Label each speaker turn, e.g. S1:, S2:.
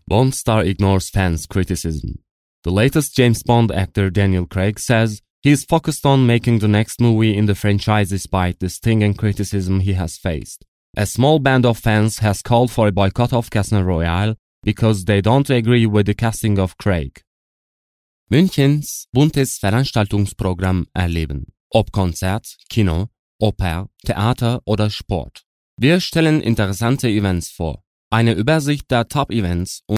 S1: Bond star ignores fans' criticism. The latest James Bond actor Daniel Craig says he is focused on making the next movie in the franchise despite the stinging criticism he has faced. A small band of fans has called for a boycott of Casino Royale because they don't agree with the casting of Craig. Münchens buntes Veranstaltungsprogramm erleben. Ob Konzert, Kino, Oper, Theater oder Sport. Wir stellen interessante Events vor. Eine Übersicht der Top-Events